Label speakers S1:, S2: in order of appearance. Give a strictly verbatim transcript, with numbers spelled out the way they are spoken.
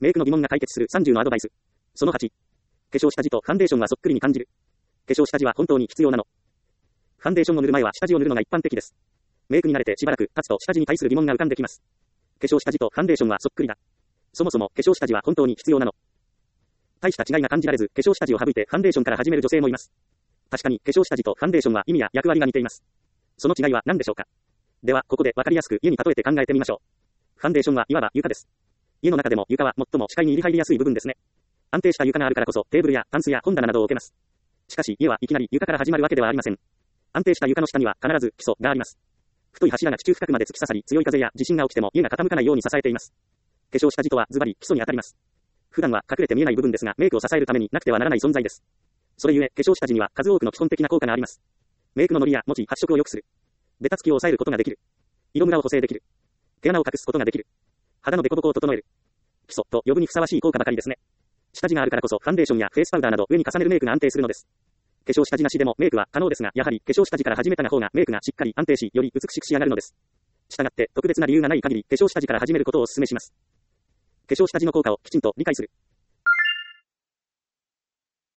S1: メイクの疑問が解決するさんじゅうのアドバイス。そのはち。化粧下地とファンデーションはそっくりに感じる。化粧下地は本当に必要なの？ファンデーションを塗る前は下地を塗るのが一般的です。メイクに慣れてしばらく経つと下地に対する疑問が浮かんできます。化粧下地とファンデーションはそっくりだ。そもそも化粧下地は本当に必要なの？大した違いが感じられず、化粧下地を省いてファンデーションから始める女性もいます。確かに化粧下地とファンデーションは意味や役割が似ています。その違いは何でしょうか？では、ここでわかりやすく家に例えて考えてみましょう。ファンデーションはいわば床です。家の中でも床は最も視界に入り入りやすい部分ですね。安定した床があるからこそテーブルやタンスや本棚などを置けます。しかし家はいきなり床から始まるわけではありません。安定した床の下には必ず基礎があります。太い柱が地中深くまで突き刺さり、強い風や地震が起きても家が傾かないように支えています。化粧下地とはズバリ基礎に当たります。普段は隠れて見えない部分ですが、メイクを支えるためになくてはならない存在です。それゆえ、化粧下地には数多くの基本的な効果があります。メイクのノリや文字、発色を良くする。ベタつきを抑えることができる。色ムラを補正できる。毛穴を隠すことができる。肌のデコボコを整える。基礎と呼ぶにふさわしい効果ばかりですね。下地があるからこそファンデーションやフェイスパウダーなど上に重ねるメイクが安定するのです。化粧下地なしでもメイクは可能ですが、やはり化粧下地から始めた方がメイクがしっかり安定し、より美しく仕上がるのです。したがって特別な理由がない限り化粧下地から始めることをお勧めします。化粧下地の効果をきちんと理解する。